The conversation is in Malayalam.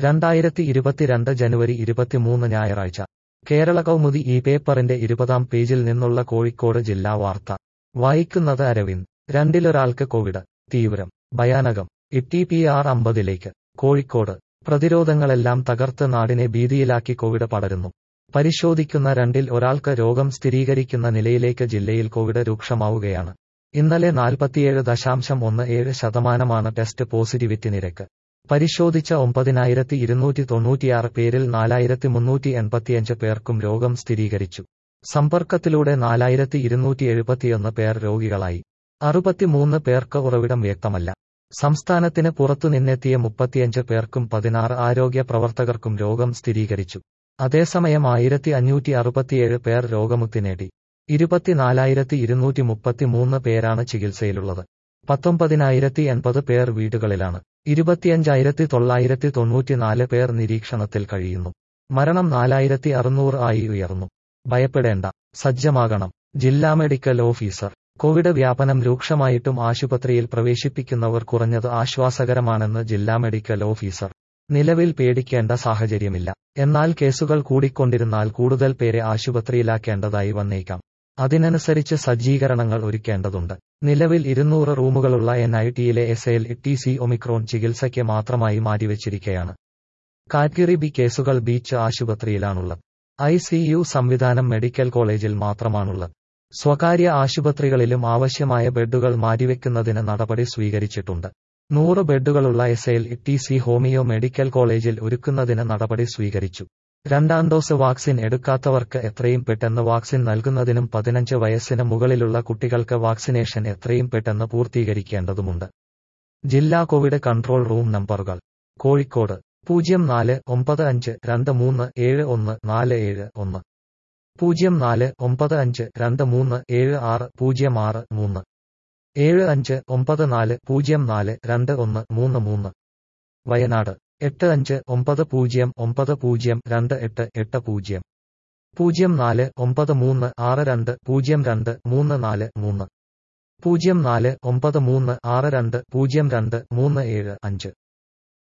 2022 ജനുവരി 23 ഞായറാഴ്ച കേരള കൗമുദി ഈ പേപ്പറിന്റെ 20-ാം പേജിൽ നിന്നുള്ള കോഴിക്കോട് ജില്ലാ വാർത്ത വായിക്കുന്നത് അരവിന്ദ്. രണ്ടിലൊരാൾക്ക് കോവിഡ്. തീവ്രം, ഭയാനകം. ITPR 50-ലേക്ക്. കോഴിക്കോട്. പ്രതിരോധങ്ങളെല്ലാം തകർത്ത് നാടിനെ ഭീതിയിലാക്കി കോവിഡ് പടരുന്നു. പരിശോധിക്കുന്ന രണ്ടിൽ ഒരാൾക്ക് രോഗം സ്ഥിരീകരിക്കുന്ന നിലയിലേക്ക് ജില്ലയിൽ കോവിഡ് രൂക്ഷമാവുകയാണ്. ഇന്നലെ 47.17% ടെസ്റ്റ് പോസിറ്റിവിറ്റി നിരക്ക്. പരിശോധിച്ച 9296 പേരിൽ 4385 പേർക്കും രോഗം സ്ഥിരീകരിച്ചു. സമ്പർക്കത്തിലൂടെ 4271 പേർ രോഗികളായി. 63 പേർക്ക് ഉറവിടം വ്യക്തമല്ല. സംസ്ഥാനത്തിന് പുറത്തുനിന്നെത്തിയ 35 പേർക്കും 16 ആരോഗ്യ പ്രവർത്തകർക്കും രോഗം സ്ഥിരീകരിച്ചു. അതേസമയം 1567 പേർ രോഗമുക്തി നേടി. 24233 പേരാണ് ചികിത്സയിലുള്ളത്. 19080 പേർ വീടുകളിലാണ്. 25994 പേർ നിരീക്ഷണത്തിൽ കഴിയുന്നു. മരണം 4600 ആയി ഉയർന്നു. ഭയപ്പെടേണ്ട, സജ്ജമാകണം. ജില്ലാ മെഡിക്കൽ ഓഫീസർ. കോവിഡ് വ്യാപനം രൂക്ഷമായിട്ടും ആശുപത്രിയിൽ പ്രവേശിപ്പിക്കുന്നവർ കുറഞ്ഞത് ആശ്വാസകരമാണെന്ന് ജില്ലാ മെഡിക്കൽ ഓഫീസർ. നിലവിൽ പേടിക്കേണ്ട സാഹചര്യമില്ല. എന്നാൽ കേസുകൾ കൂടിക്കൊണ്ടിരുന്നാൽ കൂടുതൽ പേരെ ആശുപത്രിയിലാക്കേണ്ടതായി വന്നേക്കാം. അതിനനുസരിച്ച് സജ്ജീകരണങ്ങൾ ഒരുക്കേണ്ടതുണ്ട്. നിലവിൽ 200 റൂമുകളുള്ള NITയിലെ SLTC ഒമിക്രോൺ ചികിത്സയ്ക്ക് മാത്രമായി മാറ്റിവെച്ചിരിക്കയാണ്. കാറ്റഗറി ബി കേസുകൾ ബീച്ച് ആശുപത്രിയിലാണുള്ളത്. ICU സംവിധാനം മെഡിക്കൽ കോളേജിൽ മാത്രമാണുള്ളത്. സ്വകാര്യ ആശുപത്രികളിലും ആവശ്യമായ ബെഡുകൾ മാറ്റിവെക്കുന്നതിന് നടപടി സ്വീകരിച്ചിട്ടുണ്ട്. 100 ബെഡുകളുള്ള SLTC ഹോമിയോ മെഡിക്കൽ കോളേജിൽ ഒരുക്കുന്നതിന് നടപടി സ്വീകരിച്ചു. രണ്ടാം ഡോസ് വാക്സിൻ എടുക്കാത്തവർക്ക് എത്രയും പെട്ടെന്ന് വാക്സിൻ നൽകുന്നതിനും 15 വയസ്സിന് മുകളിലുള്ള കുട്ടികൾക്ക് വാക്സിനേഷൻ എത്രയും പെട്ടെന്ന് പൂർത്തീകരിക്കേണ്ടതുമുണ്ട്. ജില്ലാ കോവിഡ് കൺട്രോൾ റൂം നമ്പറുകൾ. കോഴിക്കോട് 049523714741 0495237606 7594042133. വയനാട് 8590902880 0493620234 049362023775.